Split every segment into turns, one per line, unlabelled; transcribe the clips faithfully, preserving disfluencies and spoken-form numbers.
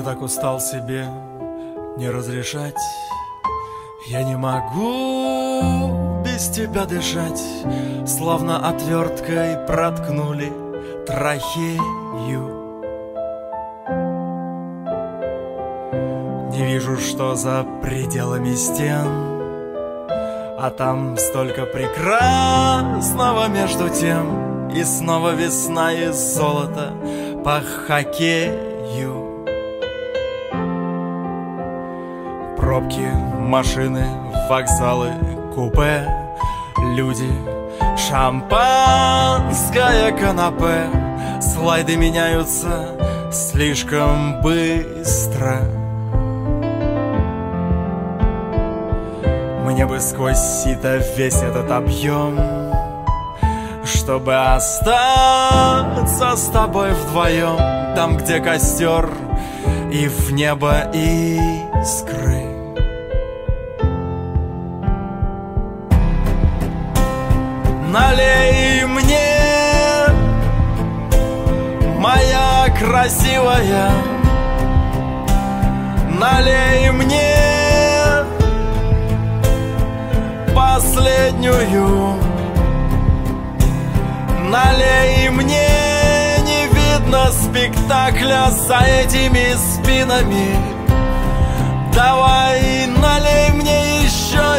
так устал себе не разрешать. Я не могу без тебя дышать, словно отверткой проткнули трахею. Не вижу, что за пределами стен, а там столько прекрасного между тем. И снова весна и золото по хоккею. Пробки, машины, вокзалы, купе, люди, шампанское канапе. Слайды меняются слишком быстро. Мне бы сквозь сито весь этот объем, чтобы остаться с тобой вдвоем, там, где костер и в небо искры. Налей мне, моя красивая, налей мне последнюю. Налей мне, не видно спектакля за этими спинами. Давай, налей мне еще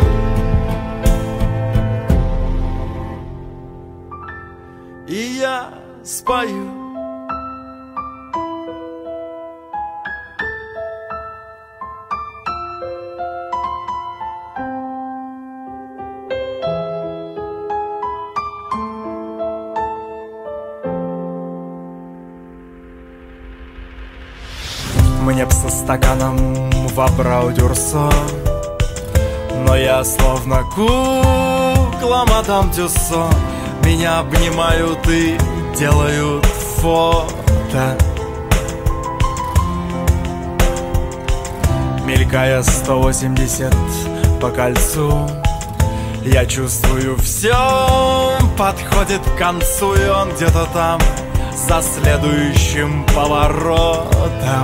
и И я спою. Мне б со стаканом в Абрау Дюрсо, но я словно кукла мадам Тюссо. Меня обнимают и делают фото, мелькая сто восемьдесят по кольцу. Я чувствую, все подходит к концу, и он где-то там, за следующим поворотом.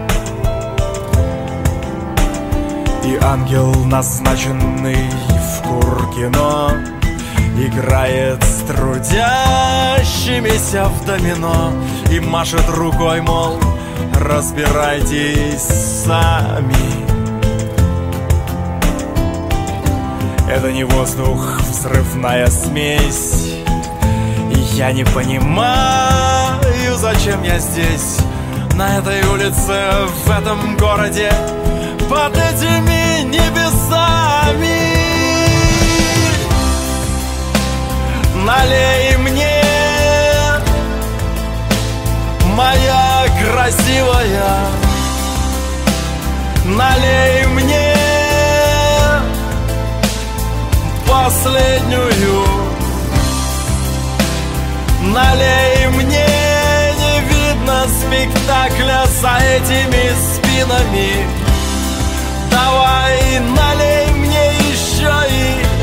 И ангел, назначенный в Куркино, играет с трудящимися в домино и машет рукой, мол, разбирайтесь сами. Это не воздух, взрывная смесь, и я не понимаю, зачем я здесь, на этой улице, в этом городе, под этими небесами. Налей мне, моя красивая, налей мне последнюю. Налей мне, не видно спектакля за этими спинами. Давай, налей мне еще и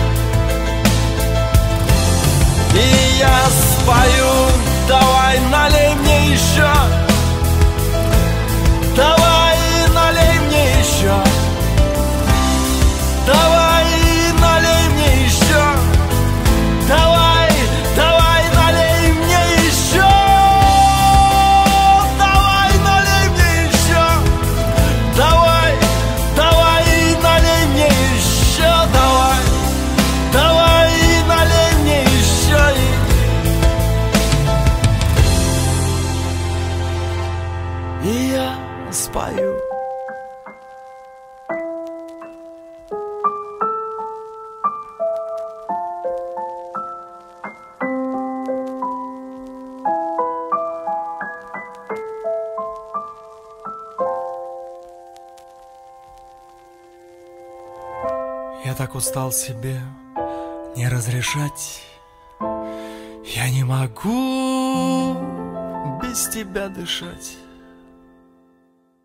И я спою. Давай, налей мне еще. Давай, налей мне еще. Давай, налей мне еще. Давай, давай, налей мне еще. Давай, налей мне еще. Давай, давай, налей мне еще. Давай, давай, налей мне еще. И я спою. Я так устал себе не разрешать. Я не могу без тебя дышать.